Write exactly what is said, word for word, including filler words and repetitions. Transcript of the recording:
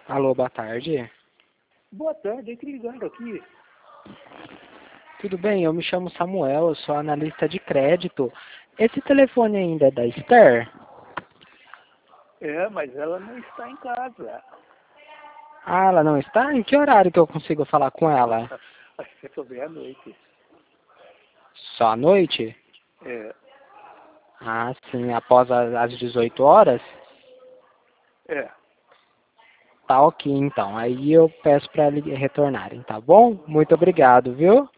Alô, boa tarde. Boa tarde, entre ligando aqui. Tudo bem? Eu me chamo Samuel, eu sou analista de crédito. Esse telefone ainda é da Esther? É, mas ela não está em casa. Ah, ela não está? Em que horário que eu consigo falar com ela? Acho que só vem à noite. Só à noite? É, Ah, sim, após as as dezoito horas? é. Tá ok, então. Aí eu peço para eles retornarem, tá bom? Muito obrigado, viu?